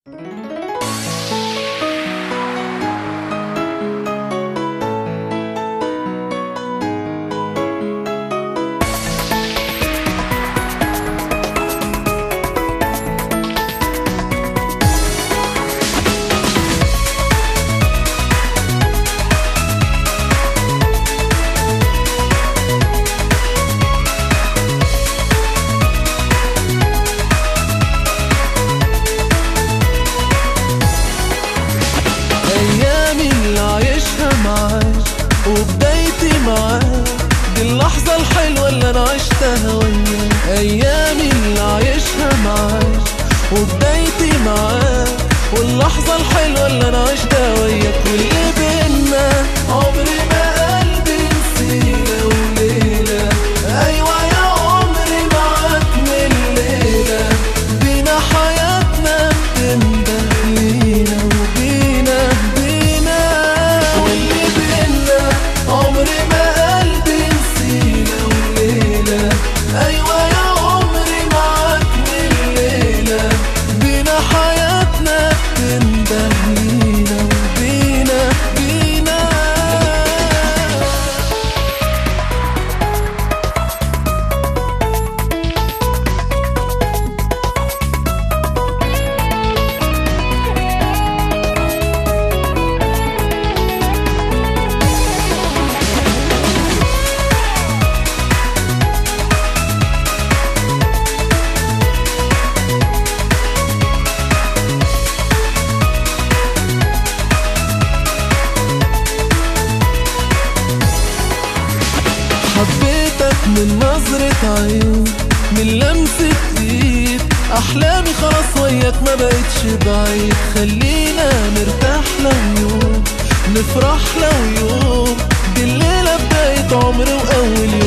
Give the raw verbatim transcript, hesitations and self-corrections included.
وبدايتي معاك دي اللحظة الحلوة اللي أنا عشتها وياك. أيامي اللي عايشها معاك وبدايتي معاك واللحظة الحلوة اللي أنا عشتها وياك. واللي بينا عمري ما قلبي نسينا وليلة. أيوة يا عمري معاك من الليلة بينا حياتنا بتنده لينا وبينا بينا. واللي بينا عمري ما قلبي نسينا وليلة. أيوة يا عمري معاك من الليلة بينا حياتنا بتنده لينا وبينا بينا. حبيتك من نظرة عين من لمسة ايد. احلامي خلاص وياك ما بقتش بعيد. خلينا نرتاح لو يوم نفرح لو يوم. دي الليلة بداية عمري واول